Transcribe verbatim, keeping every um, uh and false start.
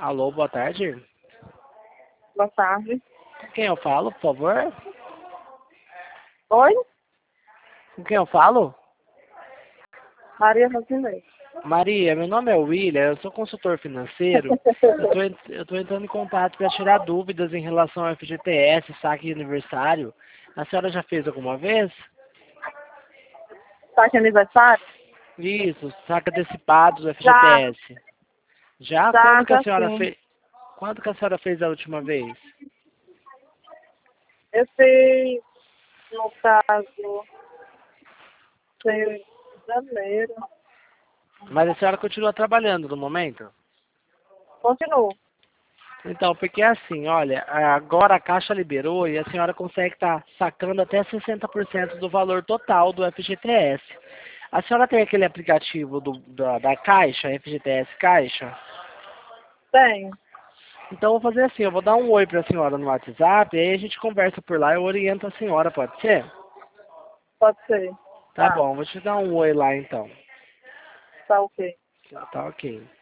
Alô, boa tarde. Boa tarde. Com quem eu falo, por favor? Oi? Com quem eu falo? Maria Rosinei. Maria, meu nome é William, eu sou consultor financeiro. Eu tô, en- eu tô entrando em contato para tirar dúvidas em relação ao F G T S, saque de aniversário. A senhora já fez alguma vez? Tá aqui aniversário? Isso, saque antecipado do Já, F G T S. Já? já, Quando que a já senhora sim. fez? Quando que a senhora fez a última vez? Eu fiz, no caso, em janeiro. Mas a senhora continua trabalhando no momento? Continuo. Então, porque é assim, olha, agora a Caixa liberou e a senhora consegue estar sacando até sessenta por cento do valor total do F G T S. A senhora tem aquele aplicativo do, da, da Caixa, F G T S Caixa? Tenho. Então, eu vou fazer assim, eu vou dar um oi para a senhora no WhatsApp e aí a gente conversa por lá, eu oriento a senhora, pode ser? Pode ser. Tá Tá, bom, vou te dar um oi lá então. tá ok. Tá ok.